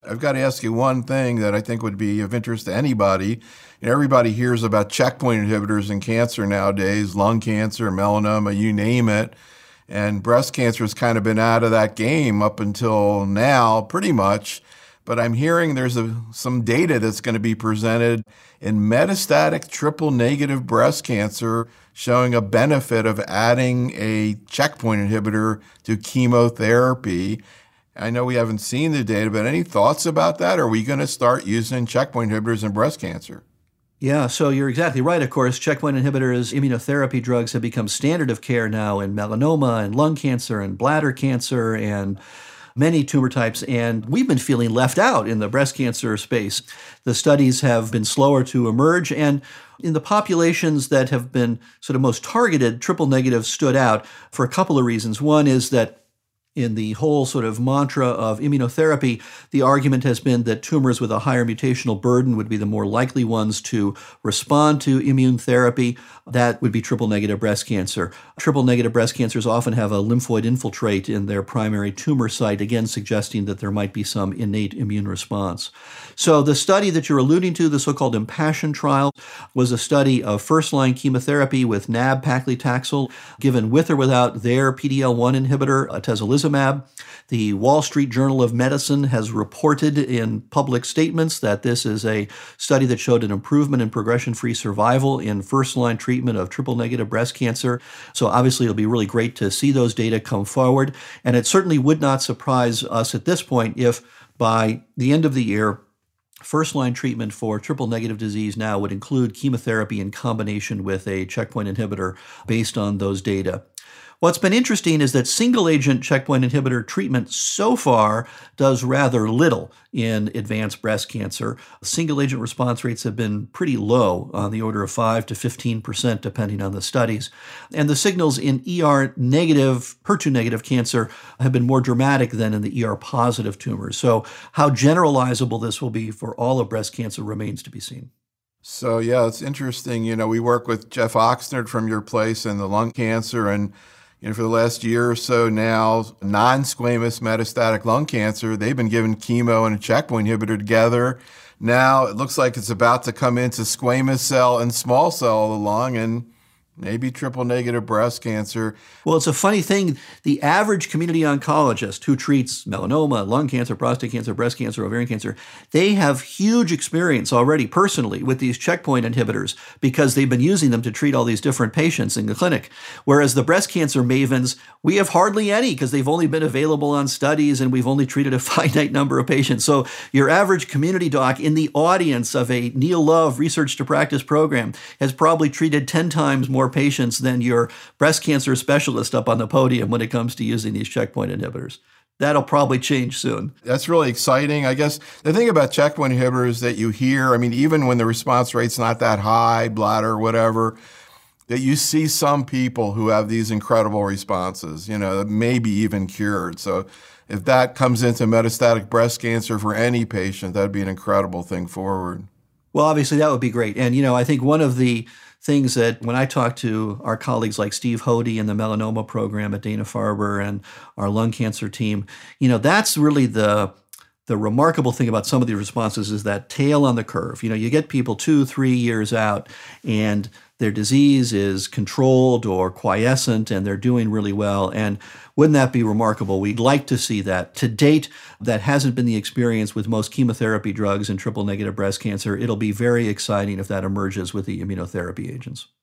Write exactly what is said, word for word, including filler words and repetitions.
I've got to ask you one thing that I think would be of interest to anybody. You know, everybody hears about checkpoint inhibitors in cancer nowadays, lung cancer, melanoma, you name it. And breast cancer has kind of been out of that game up until now, pretty much. But I'm hearing there's a, some data that's going to be presented in metastatic triple-negative breast cancer showing a benefit of adding a checkpoint inhibitor to chemotherapy. I know we haven't seen the data, but any thoughts about that? Are we going to start using checkpoint inhibitors in breast cancer? Yeah, so you're exactly right, of course. Checkpoint inhibitors, immunotherapy drugs have become standard of care now in melanoma and lung cancer and bladder cancer and many tumor types, and we've been feeling left out in the breast cancer space. The studies have been slower to emerge, and in the populations that have been sort of most targeted, triple negative stood out for a couple of reasons. One is that in the whole sort of mantra of immunotherapy, the argument has been that tumors with a higher mutational burden would be the more likely ones to respond to immune therapy. That would be triple-negative breast cancer. Triple-negative breast cancers often have a lymphoid infiltrate in their primary tumor site, again suggesting that there might be some innate immune response. So the study that you're alluding to, the so-called IMpassion trial, was a study of first-line chemotherapy with nab-paclitaxel given with or without their P D L one inhibitor, atezolizumab. The Wall Street Journal of Medicine has reported in public statements that this is a study that showed an improvement in progression-free survival in first-line treatment of triple-negative breast cancer. So obviously it'll be really great to see those data come forward. And it certainly would not surprise us at this point if by the end of the year, first-line treatment for triple-negative disease now would include chemotherapy in combination with a checkpoint inhibitor based on those data. What's been interesting is that single-agent checkpoint inhibitor treatment so far does rather little in advanced breast cancer. Single-agent response rates have been pretty low, on the order of five to fifteen percent, depending on the studies. And the signals in E R-negative, H E R two-negative cancer have been more dramatic than in the E R-positive tumors. So how generalizable this will be for all of breast cancer remains to be seen. So, yeah, it's interesting. You know, we work with Jeff Oxnard from your place in the lung cancer, and you know, for the last year or so now, non-squamous metastatic lung cancer, they've been given chemo and a checkpoint inhibitor together. Now it looks like it's about to come into squamous cell and small cell of the lung and maybe triple-negative breast cancer. Well, it's a funny thing. The average community oncologist who treats melanoma, lung cancer, prostate cancer, breast cancer, ovarian cancer, they have huge experience already personally with these checkpoint inhibitors because they've been using them to treat all these different patients in the clinic. Whereas the breast cancer mavens, we have hardly any because they've only been available on studies and we've only treated a finite number of patients. So your average community doc in the audience of a Neil Love Research to Practice program has probably treated ten times more patients than your breast cancer specialist up on the podium when it comes to using these checkpoint inhibitors. That'll probably change soon. That's really exciting. I guess the thing about checkpoint inhibitors that you hear, I mean, even when the response rate's not that high, bladder, whatever, that you see some people who have these incredible responses, you know, maybe even cured. So if that comes into metastatic breast cancer for any patient, that'd be an incredible thing forward. Well, obviously that would be great. And, you know, I think one of the things that when I talk to our colleagues like Steve Hody in the melanoma program at Dana-Farber and our lung cancer team, you know, that's really the the remarkable thing about some of these responses is that tail on the curve. You know, you get people two, three years out and their disease is controlled or quiescent and they're doing really well. And wouldn't that be remarkable? We'd like to see that. To date, that hasn't been the experience with most chemotherapy drugs in triple-negative breast cancer. It'll be very exciting if that emerges with the immunotherapy agents.